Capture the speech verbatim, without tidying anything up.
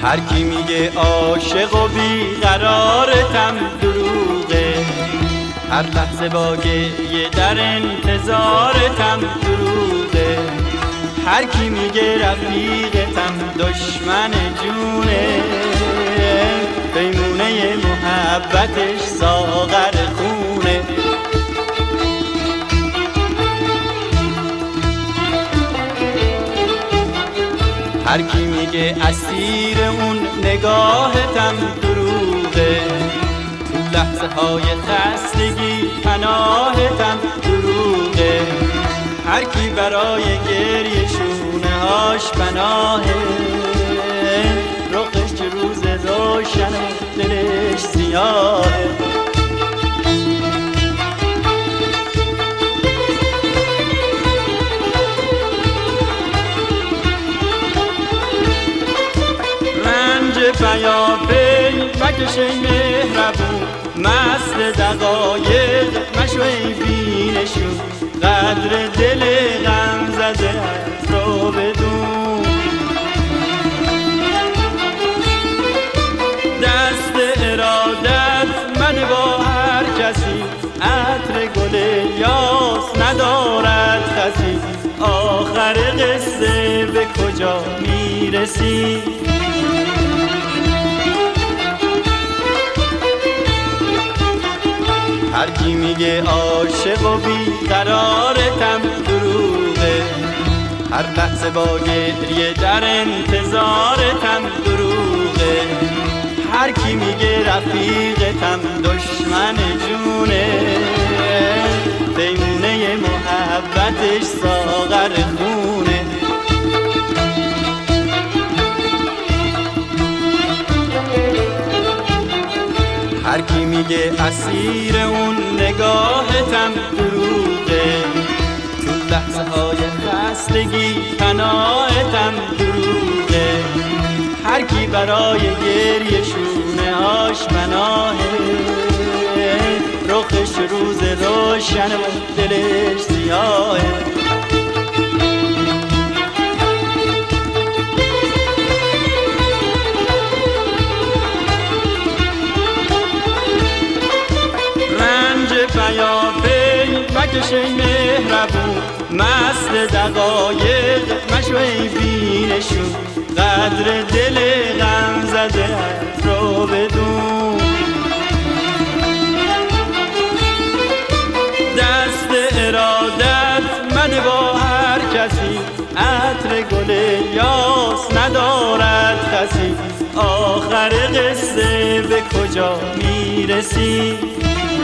هر کی میگه عاشق و بیقرارتم دروغه، هر لحظه با گریه در انتظارتم دروغه. هر کی میگه رفیقتم دشمن جونه، پیمونه محبتش ساغر خونه. هر کی میگه اسیر اون نگاهتم دروغه، تو لحظه های خستگی پناهتم دروغه. هر کی برای گریه شونه هاش پناهه، رخش چه روز روشن و دلش سیاهه. پیاپی مکش ای مهربون، مست دقایق مشو ای بینشون، قدر دل غم زده رو بدون. دست ارادت من با هر کسی، عطر گل یاس ندارد خسی. آخر قصه به کجا میرسی؟ هر کی میگه عاشق و بیقرارتم دروغه، هر لحظه با گریه در انتظارتم دروغه. هر کی میگه رفیقتم دشمن جونه، پیمونه محبتش ساغر خونه. هر کی میگه اسیر اون نگاهتم دروغه، تو لحظه های خستگی پناهتم دروغه. هر کی برای گریه شونه هاش پناهه، رخش روز روشن و دلش سیاهه. پیاپی مکش ای مهربون، مست دقایق مشو ای بینشون، قدر دل غم زده رو بدون. دست ارادت من با هر کسی، عطر گل یاس ندارد خسی. آخر قصه به کجا میرسی؟